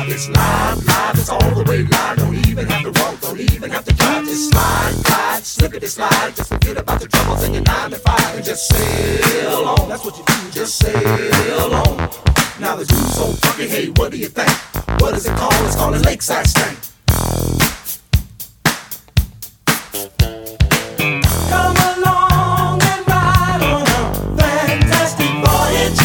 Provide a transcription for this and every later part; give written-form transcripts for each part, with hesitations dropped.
job. It's live, live, it's all the way live. Don't even have to walk, don't even have to drive. Just slide, glide, slippity slide. Just forget about the troubles in your 9 to 5 and just sail on. That's what you do, just sail on. Now the dude's so funky, hey, what do you think? What is it called? It's called a lakeside stank. Come along and ride on a fantastic voyage.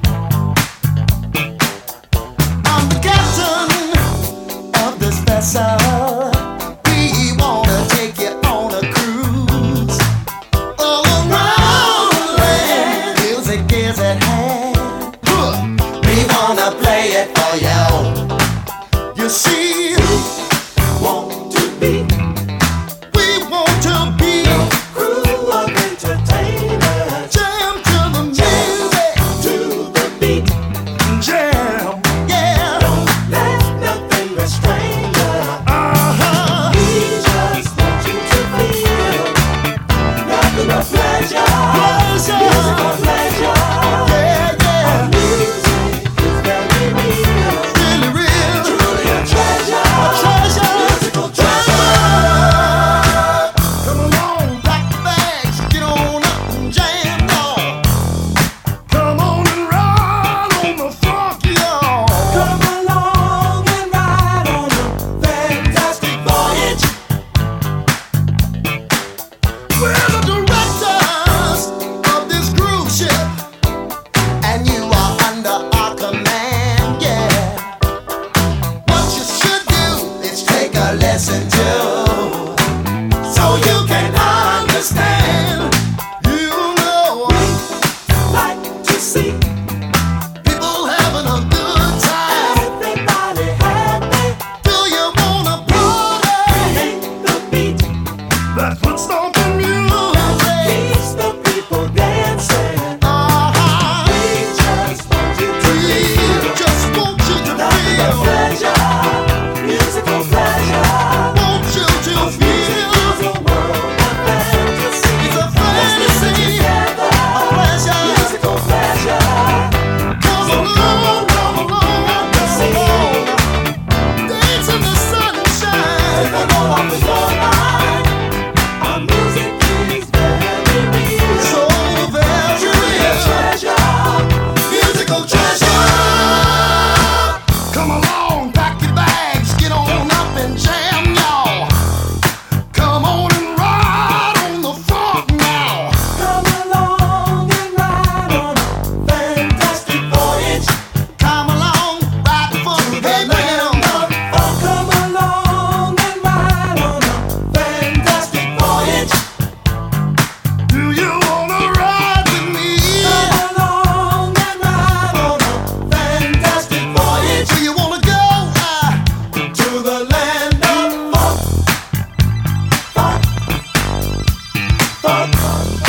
I'm the captain of this vessel. We wanna take you on a cruise all around the land. Music is at hand. We wanna play it for you. You see, we want to be. We want to be a crew of entertainers. Jam to the music, to the beat. Jam, yeah. Don't let nothing restrain you. We just want you to feel nothing but pleasure. Musical pleasure. Yeah, yeah. Our music is very real. Really real. Truly a treasure. A treasure. Musical treasure. Come along, pack the bags, get on up and jam, y'all. Come on and ride on the funk, y'all. Come along and ride on a fantastic voyage. We're the directors of this cruise ship, and you are under our command, yeah. What you should do is take a lesson too, so you can understand. You know, like to see people having a good time. Everybody happy. Do you wanna party? Hit the beat. That's what stomping music keeps the people dancing. We just want you to feel. Just want you to nothing but feel. Pleasure, musical pleasure. Want you to feel. It's a world of fantasy. It's a fantasy. Together, a pleasure, musical pleasure. Come along, come along, come along. Dance in the sunshine. Take a load off the line. Our music is very real. So very real. Treasure, musical treasure. Come along, pack your bags, get on up and jam, y'all. Come on and ride on the funk now. Come along and ride on a fantastic voyage. Come along, ride the funk, hey, bring it on up. Come along and ride on a fantastic voyage. Do you wanna ride with me? Come along and ride on a fantastic voyage. Do you wanna go to the land of funk? Funk, funk,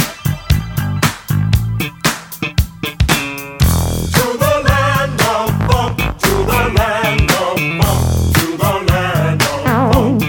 to the land of funk, to the land of funk, to the land of funk.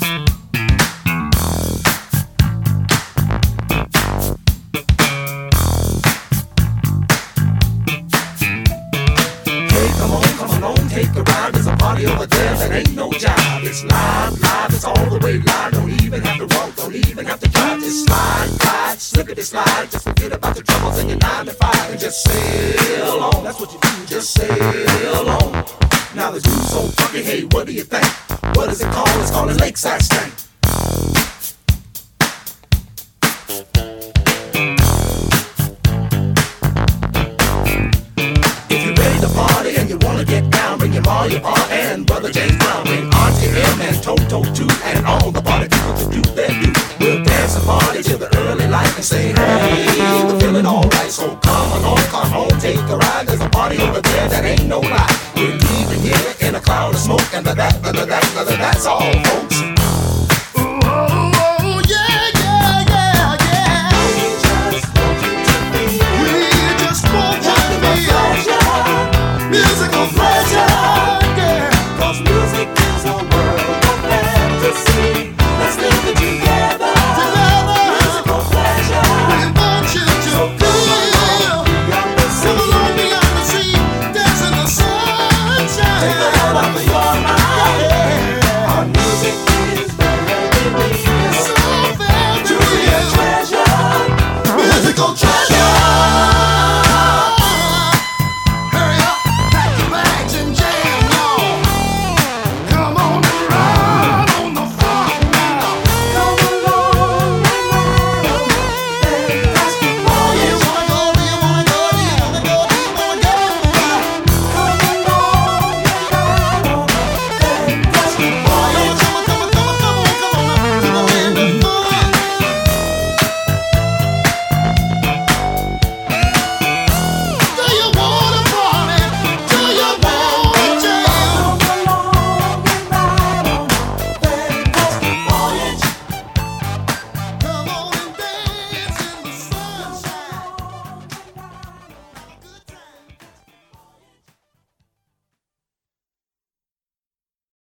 Hey, come on, take a ride. There's a party over there that ain't no job. It's live, live, it's all the way live. Don't even have to walk, don't even have to drive. Just slide, glide, slippity slide. Just forget about the troubles in your 9 to 5 and just sail on. That's what you do, just sail on. Now the dude's so funky, hey, what do you think? What is it called? It's called a lakeside stank. If you're ready to party and you wanna get down, bring your ma, your pa, and brother James Brown. Bring Auntie M and Toto too, and all the party people to do their do. We'll dance and party till the early light and say, hey, we're feeling alright. So come on, take a ride. There's a party over there that ain't no lie. We're leaving here in a cloud of smoke, and that's all, folks.